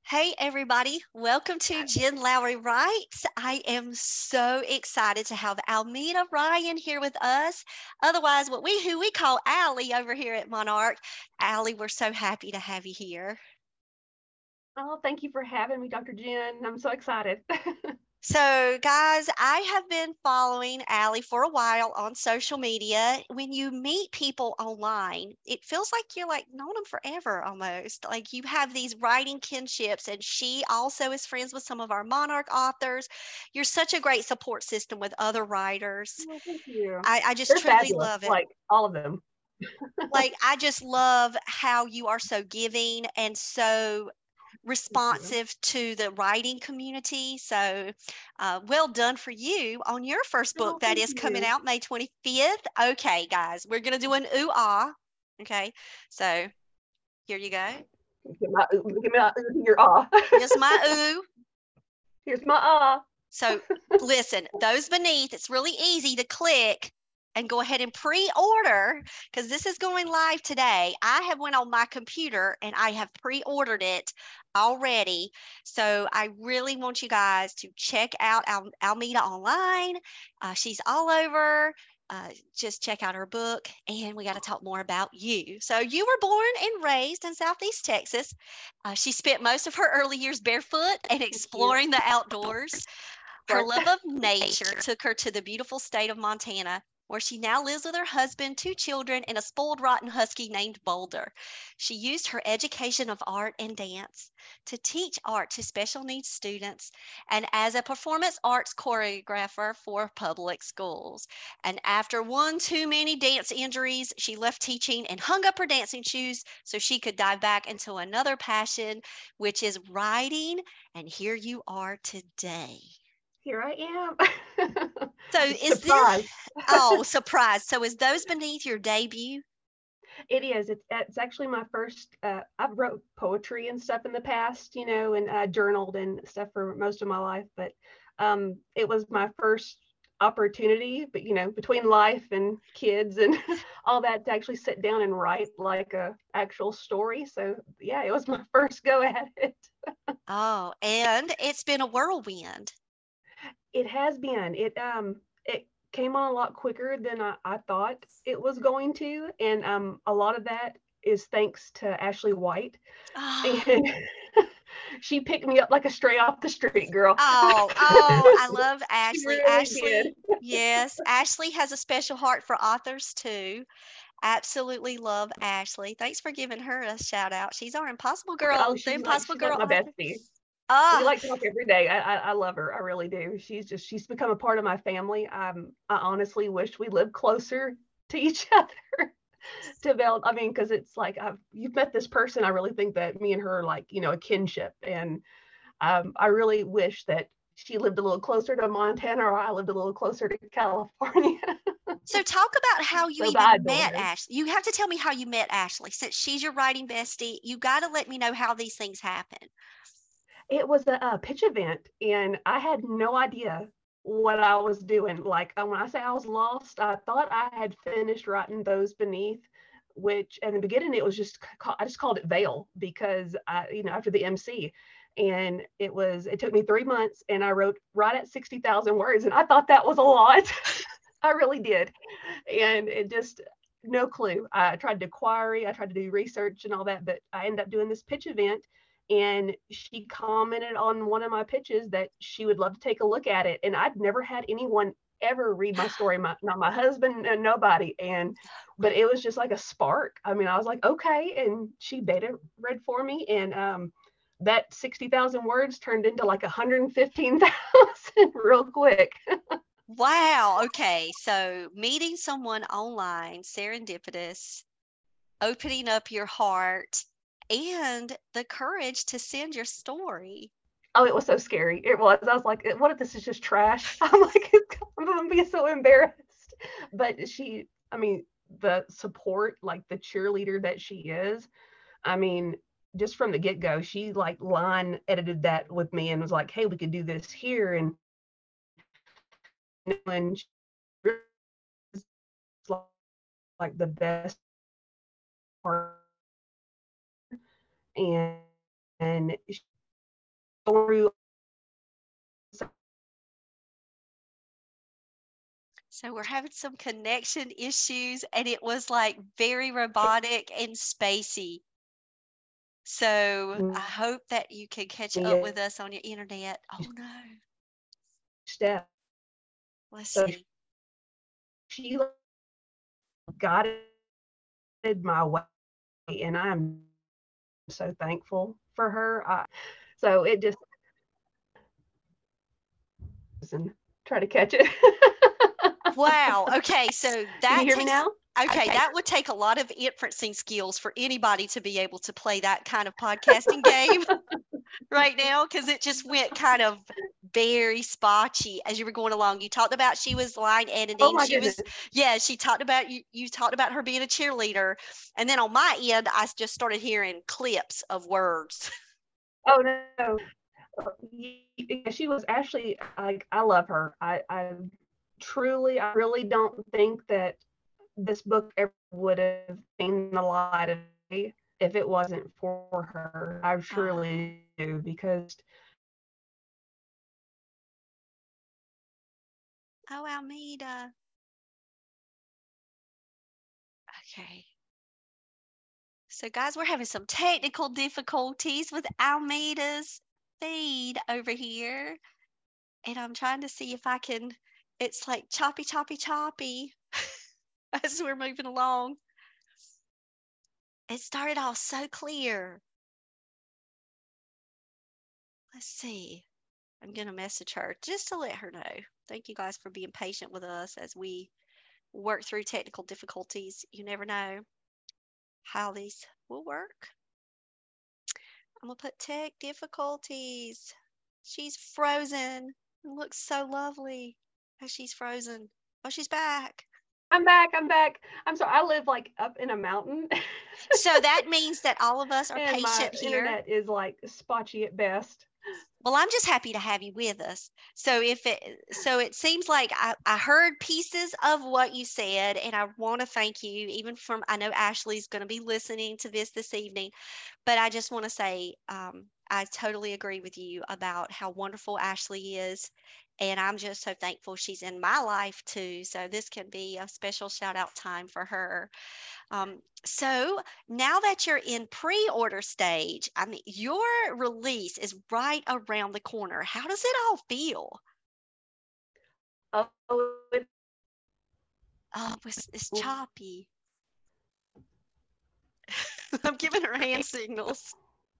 Hey, everybody. Welcome to Jen Lowry Writes. I am so excited to have Almeda Ryan here with us. Otherwise, who we call Allie over here at Monarch. Allie, we're so happy to have you here. Oh, thank you for having me, Dr. Jen. I'm so excited. So, guys, I have been following Allie for a while on social media. When you meet people online, it feels like you're like known them forever almost. Like you have these writing kinships, and she also is friends with some of our Monarch authors. You're such a great support system with other writers. Well, thank you. I just They're truly fabulous, love it. like all of them. Like, I just love how you are so giving and so Thank you. responsive to the writing community. So, well done for you on your first book Oh, that thank is coming you. out May 25th. Okay, guys, we're going to do an ooh ah. Okay, so here you go. Give me your ah. Here's my ooh. Here's my ah. So, listen, those beneath, it's really easy to click and go ahead and pre-order because this is going live today. I have went on my computer and I have pre-ordered it already. So I really want you guys to check out Almeda online. She's all over. Just check out her book, and we got to talk more about you. So you were born and raised in Southeast Texas. She spent most of her early years barefoot and Thank you. exploring the outdoors. Her Right. love of nature took her to the beautiful state of Montana, where she now lives with her husband, two children, and a spoiled rotten husky named Boulder. She used her education of art and dance to teach art to special needs students and as a performance arts choreographer for public schools. And after one too many dance injuries, she left teaching and hung up her dancing shoes so she could dive back into another passion, which is writing. And here you are today. Here I am. So is this Surprise. oh, surprise. So is Those Beneath your debut? It is. It's actually my first. I've wrote poetry and stuff in the past, and journaled and stuff for most of my life. But it was my first opportunity. But between life and kids and all that, to actually sit down and write like a actual story. So yeah, it was my first go at it. Oh, and it's been a whirlwind. It has been. It came on a lot quicker than I thought it was going to, and a lot of that is thanks to Ashley White. Oh, And she picked me up like a stray off the street girl. oh, I love She Ashley. really did. Yes, Ashley has a special heart for authors too. Absolutely love Ashley. Thanks for giving her a shout out. She's our Oh, The Impossible she's like Girl my author. bestie. We Ah, like talk every day. I love her. I really do. She's become a part of my family. I honestly wish we lived closer to each other. Develop. I mean, because it's like you've met this person. I really think that me and her are like a kinship, and I really wish that she lived a little closer to Montana, or I lived a little closer to California. so talk about how you So, but I even adore met her. Ashley. You have to tell me how you met Ashley. Since she's your writing bestie, you got to let me know how these things happen. It was a pitch event, and I had no idea what I was doing. Like when I say I was lost, I thought I had finished writing Those Beneath, which in the beginning it was I just called it Veil because after the MC, and it took me 3 months, and I wrote right at 60,000 words, and I thought that was a lot. I really did, and it just no clue. I tried to query, I tried to do research and all that, but I ended up doing this pitch event, and she commented on one of my pitches that she would love to take a look at it. And I'd never had anyone ever read my story, not my husband, and nobody. But it was just like a spark. I mean, I was like, okay. And she beta read for me, and that 60,000 words turned into like 115,000 real quick. Wow. Okay. So meeting someone online, serendipitous, opening up your heart, and the courage to send your story. Oh, it was so scary. It was. I was like, what if this is just trash? I'm like, I'm gonna be so embarrassed. But I mean, the support, like the cheerleader that she is, I mean, just from the get go, she like line edited that with me and was like, hey, we could do this here. And she was like the best part. And through. So we're having some connection issues, and it was like very robotic and spacey. So I hope that you can catch up with us on your internet. Oh no. Step. Let's So see. she guided my way, and I'm so thankful for her. So it just and try to catch it. Wow. Okay. So that Can you hear me now? Okay, that would take a lot of inferencing skills for anybody to be able to play that kind of podcasting game right now, because it just went kind of very spotchy as you were going along. You talked about she was line editing. Oh my goodness. She talked about you talked about her being a cheerleader. And then on my end, I just started hearing clips of words. Oh no. She was actually, I love her. I really don't think that this book ever would have seen the light of day if it wasn't for her. I truly do, because Almeida. Okay. So guys, we're having some technical difficulties with Almeida's feed over here. And I'm trying to see if I can, it's like choppy, choppy, choppy as we're moving along. It started off so clear. Let's see. I'm going to message her just to let her know. Thank you guys for being patient with us as we work through technical difficulties. You never know how these will work. I'm going to put tech difficulties. She's frozen. It looks so lovely as she's frozen. Oh, she's back. I'm back. I'm sorry. I live like up in a mountain. So that means that all of us are and patient my here. internet is like spotty at best. Well, I'm just happy to have you with us. So it seems like I heard pieces of what you said, and I want to thank you, even from, I know Ashley's going to be listening to this evening, but I just want to say I totally agree with you about how wonderful Ashley is. And I'm just so thankful she's in my life too. So this can be a special shout out time for her. So now that you're in pre-order stage, I mean, your release is right around the corner. How does it all feel? Oh, It's choppy. I'm giving her hand signals.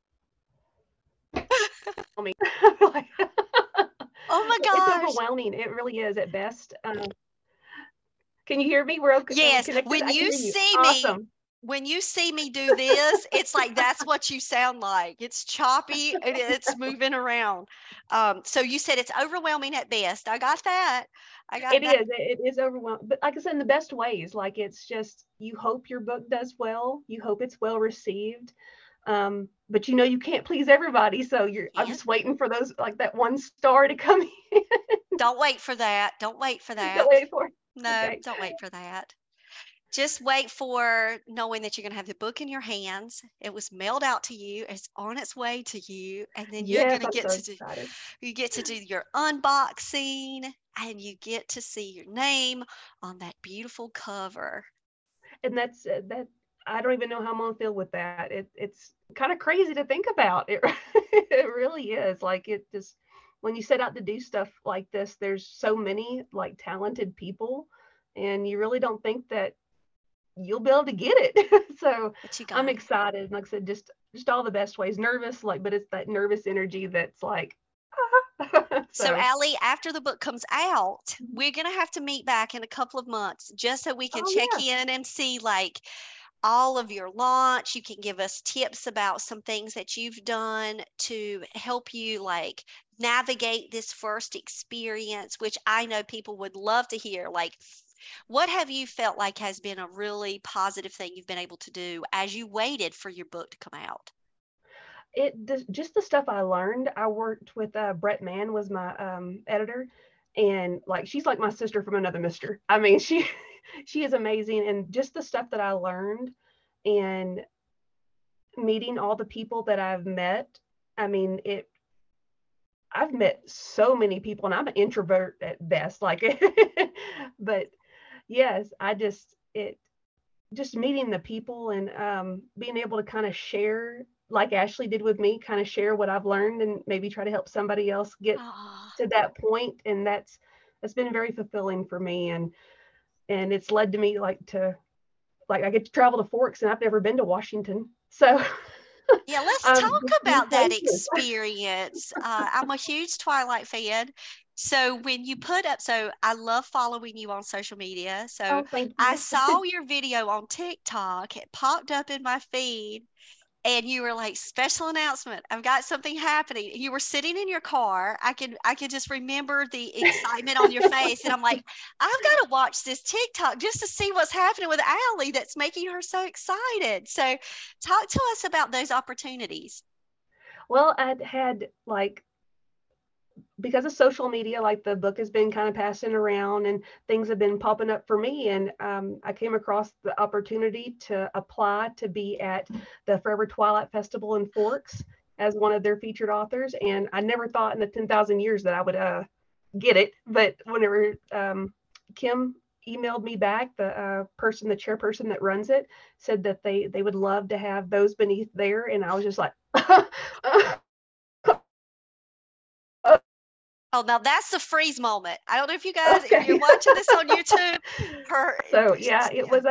Oh my gosh. It's overwhelming. It really is at best. Can you hear me? We're okay. Yes. Connected? When you see awesome. me, when you see me do this, it's like that's what you sound like. It's choppy and it's moving around. So you said it's overwhelming at best. I got that. It is overwhelming, but like I said, in the best ways. Like, it's just, you hope your book does well. You hope it's well received. But you can't please everybody. So I'm just waiting for those, like that one star to come in. Don't wait for that. Don't wait for that. Don't wait for it. No, okay. Don't wait for that. Just wait for knowing that you're going to have the book in your hands. It was mailed out to you. It's on its way to you. And then you're going to get to do your unboxing, and you get to see your name on that beautiful cover. And that's that. I don't even know how I'm going to feel with that. It's kind of crazy to think about. It really is. Like, it just, when you set out to do stuff like this, there's so many like talented people, and you really don't think that you'll be able to get it. So I'm excited. Like I said, just all the best ways. Nervous, but it's that nervous energy that's like. So Allie, after the book comes out, we're going to have to meet back in a couple of months just so we can check in and see like all of your launch. You can give us tips about some things that you've done to help you like navigate this first experience, which I know people would love to hear. Like, what have you felt like has been a really positive thing you've been able to do as you waited for your book to come out? Just the stuff I learned. I worked with Brett Mann was my editor, and like, she's like my sister from another mister. I mean, she is amazing. And just the stuff that I learned and meeting all the people that I've met, I mean, I've met so many people, and I'm an introvert at best, like, but yes, just meeting the people and being able to kind of share, like Ashley did with me, kind of share what I've learned and maybe try to help somebody else get Oh, to that point. And that's been very fulfilling for me. And it's led to me like I get to travel to Forks, and I've never been to Washington. So yeah, let's talk new about that places. experience. I'm a huge Twilight fan. So when you put up, so I love following you on social media. So Oh, thank I you. saw your video on TikTok. It popped up in my feed, and you were like, special announcement, I've got something happening. You were sitting in your car. I could just remember the excitement on your face. And I'm like, I've got to watch this TikTok just to see what's happening with Allie that's making her so excited. So talk to us about those opportunities. Well, I'd had like, because of social media, like the book has been kind of passing around and things have been popping up for me. And I came across the opportunity to apply to be at the Forever Twilight Festival in Forks as one of their featured authors. And I never thought in the 10,000 years that I would get it. But whenever Kim emailed me back, the chairperson that runs it, said that they would love to have Those Beneath there. And I was just like, Oh, now that's the freeze moment. I don't know if you guys, if okay. you're watching this on YouTube, her, So yeah, it yeah. was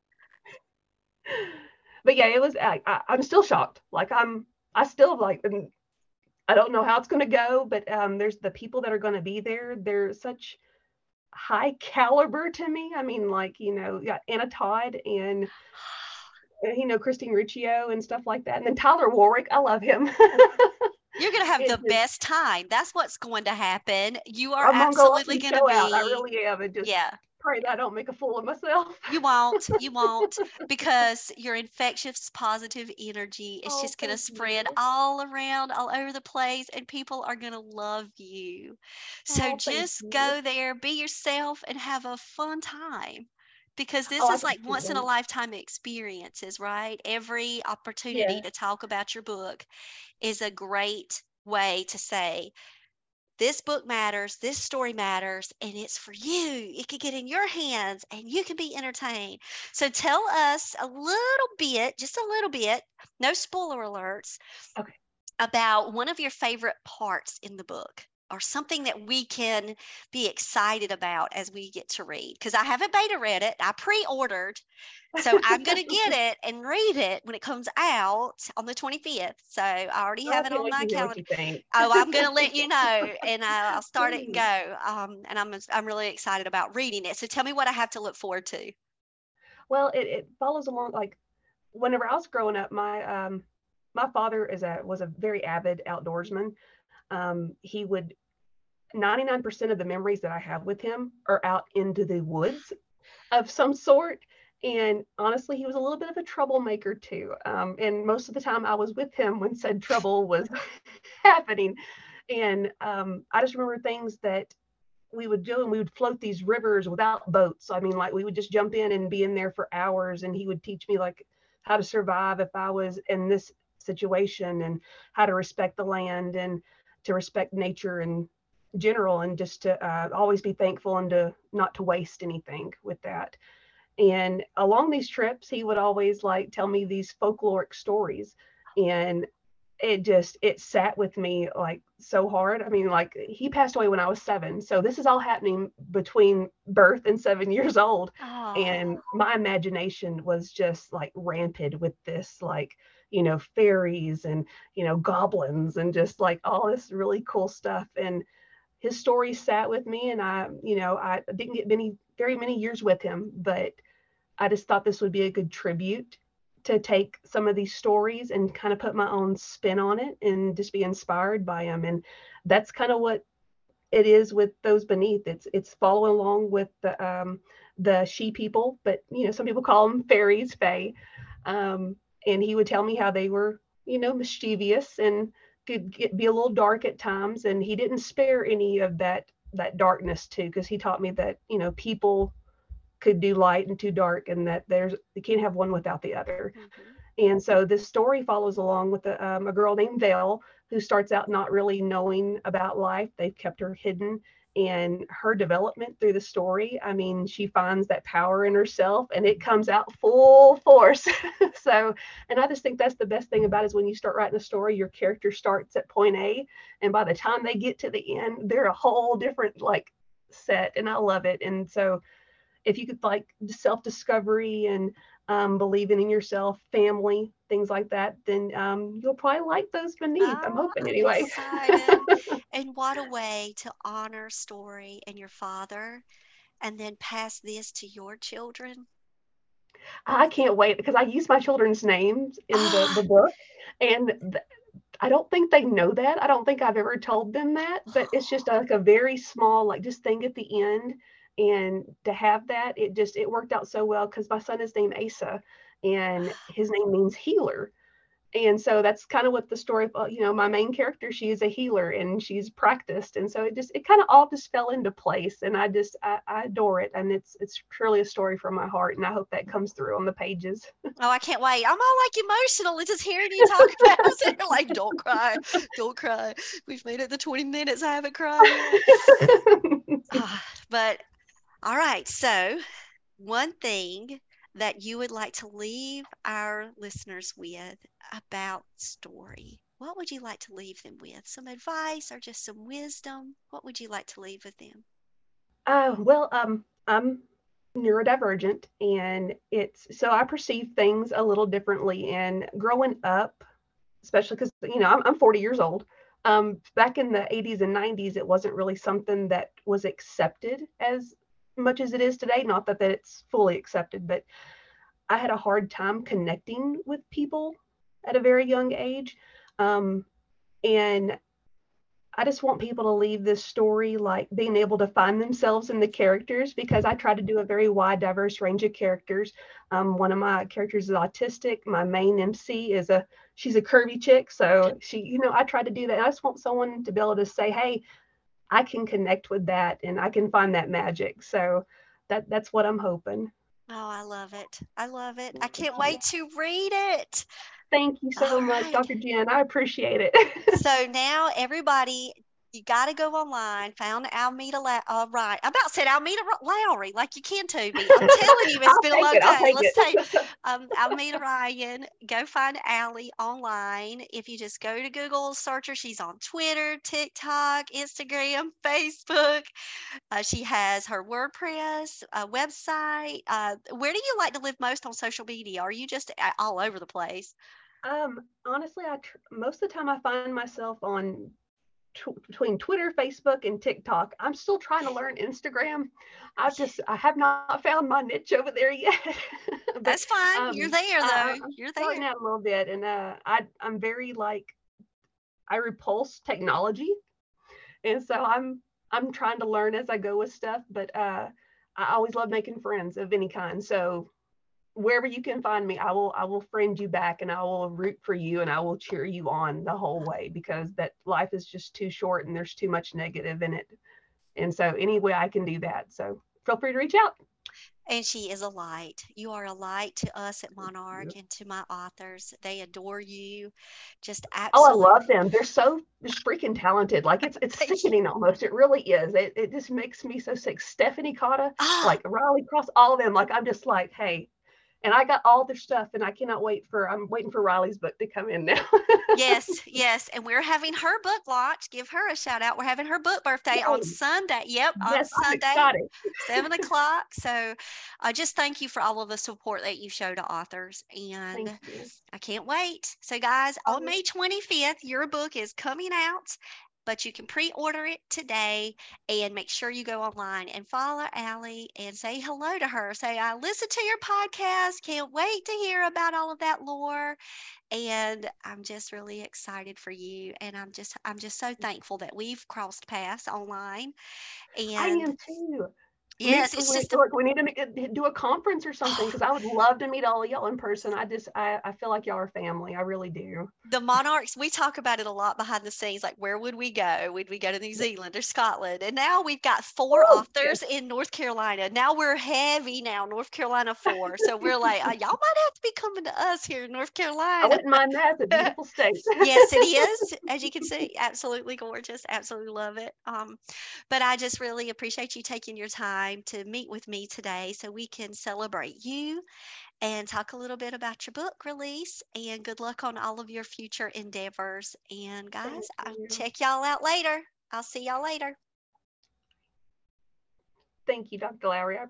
but yeah, it was. I'm still shocked. Like I still like, and I don't know how it's going to go, but there's the people that are going to be there. They're such high caliber to me. I mean, like, you got Anna Todd and Christine Riccio and stuff like that, and then Tyler Warwick. I love him. You're going to have the It just, best time. That's what's going to happen. You are I'm gonna go up absolutely and going to show out. I be, really am, and just yeah. pray that I don't make a fool of myself. You won't, because your infectious positive energy is Oh, just going to thank spread you. all around, all over the place, and people are going to love you. So Oh, thank just you. go there, be yourself, and have a fun time. Because Oh, this I is like appreciate once in a it. lifetime experiences, right? Every opportunity Yeah. to talk about your book is a great way to say, this book matters, this story matters, and it's for you. It could get in your hands and you can be entertained. So tell us a little bit, just a little bit, no spoiler alerts, Okay. about one of your favorite parts in the book or something that we can be excited about as we get to read. Because I haven't beta read it, I pre ordered. So I'm going to get it and read it when it comes out on the 25th. So I already Oh, I have it can't on wait my to hear what calendar. you think. Oh, I'm going to let you know, and I'll start it and Please. go. And I'm really excited about reading it. So tell me what I have to look forward to. Well, it follows along, like whenever I was growing up, my father was a very avid outdoorsman. He would 99% of the memories that I have with him are out into the woods of some sort. And honestly, he was a little bit of a troublemaker too. And most of the time I was with him when said trouble was happening. And I just remember things that we would do, and we would float these rivers without boats. I mean, like we would just jump in and be in there for hours, and he would teach me like how to survive if I was in this situation, and how to respect the land and to respect nature in general, and just to always be thankful and to not to waste anything with that. And along these trips, he would always like tell me these folkloric stories, and it sat with me like so hard. I mean, like he passed away when I was 7, so this is all happening between birth and 7 years old, Oh, and my imagination was just like rampant with this, like fairies and goblins and just like all this really cool stuff. And his story sat with me, and I didn't get very many years with him, but I just thought this would be a good tribute to take some of these stories and kind of put my own spin on it and just be inspired by them. And that's kind of what it is with Those Beneath. It's following along with the she people, but some people call them fairies, fae. And he would tell me how they were mischievous and be a little dark at times, and he didn't spare any of that darkness too, because he taught me that people could do light and too dark, and that you can't have one without the other. mhm. And so this story follows along with a girl named Vale who starts out not really knowing about life. They've kept her hidden, and her development through the story, I mean, she finds that power in herself and it comes out full force. So, and I just think that's the best thing about it is when you start writing a story, your character starts at point A, and by the time they get to the end, they're a whole different like set, and I love it. And so if you could like self-discovery and believing in yourself, family, things like that, then you'll probably like those beneath. I'm Oh, hoping I'm anyway. excited. And what a way to honor Story and your father and then pass this to your children. I can't wait because I use my children's names in the Ah, book, and I don't think they know that. I don't think I've ever told them that, but it's just like a very small, like just thing at the end. And to have that, it worked out so well because my son is named Asa, and his name means healer. And so that's kind of what the story, my main character, she is a healer and she's practiced. And so it kind of all just fell into place. And I adore it. And it's truly a story from my heart. And I hope that comes through on the pages. oh, I can't wait. I'm all like emotional just hearing you talk about it. I was like, don't cry. Don't cry. We've made it to 20 minutes. I haven't cried yet. But all right. So, one thing that you would like to leave our listeners with about Story, what would you like to leave them with? Some advice or just some wisdom? What would you like to leave with them? Well, I'm neurodivergent, and it's so I perceive things a little differently. And growing up, especially because I'm 40 years old. Back in the 80s and 90s, it wasn't really something that was accepted as much as it is today. Not that it's fully accepted, but I had a hard time connecting with people at a very young age. Um, and I just want people to leave this story like being able to find themselves in the characters because I try to do a very wide, diverse range of characters. One of my characters is autistic. My main MC she's a curvy chick, so I try to do that. I just want someone to be able to say, "Hey, I can connect with that, and I can find that magic." So that's what I'm hoping. Oh, I love it. I love it. I can't wait to read it. Thank you All so much, right. Dr. Jen. I appreciate it. So now everybody, you got to go online, found Almeda, right. I about said Almeda Lowry, like you can, Toby. I'm telling you, Miss I'll take it. I'll Bilote. take Let's take it. Almeda Ryan. Go find Allie online. If you just go to Google, search her. She's on Twitter, TikTok, Instagram, Facebook. She has her WordPress website. Where do you like to live most on social media? Are you just all over the place? Honestly, most of the time I find myself on between Twitter, Facebook, and TikTok. I'm still trying to learn Instagram. I have not found my niche over there yet. But That's fine. You're there, though. I'm You're starting there. out a little bit, and I'm very like I repulse technology, and so I'm trying to learn as I go with stuff. But I always love making friends of any kind. So wherever you can find me, I will friend you back, and I will root for you, and I will cheer you on the whole way because that life is just too short and there's too much negative in it. And so any way I can do that. So feel free to reach out. And she is a light. You are a light to us at Monarch and to my authors. They adore you. Just Oh, I love absolutely. them. They're freaking talented. Like it's Thank you. sickening almost. It really is. It just makes me so sick. Stephanie Cotta, Ah, like Riley Cross, all of them. Like I'm just like, hey, and I got all their stuff, and I cannot wait I'm waiting for Riley's book to come in now. yes, yes. And we're having her book launch. Give her a shout out. We're having her book birthday on Yay. Sunday. Yep, on Yes, I'm Sunday, excited. 7 o'clock. So just thank you for all of the support that you show to authors. Thank And you. I can't wait. So, guys, on Um, May 25th, your book is coming out, but you can pre order it today and make sure you go online and follow Allie and say hello to her. Say, I listened to your podcast. Can't wait to hear about all of that lore. And I'm just really excited for you. And I'm just so thankful that we've crossed paths online. I And am too. Yes, it's just Look, we need to do a conference or something because I would love to meet all of y'all in person. I feel like y'all are family. I really do. the Monarchs, we talk about it a lot behind the scenes, like where would we go? Would we go to New Zealand or Scotland? And now we've got four Woo! authors in North Carolina. Now we're heavy now, North Carolina four. So we're like, y'all might have to be coming to us here in North I Carolina. wouldn't mind that. It's a beautiful state. Yes, it is. As you can see, absolutely gorgeous. Absolutely love it. But I just really appreciate you taking your time to meet with me today so we can celebrate you and talk a little bit about your book release. And good luck on all of your future endeavors. And Thank guys, I'll you. check y'all out later. I'll see y'all later. Thank you, Dr. Lowry. I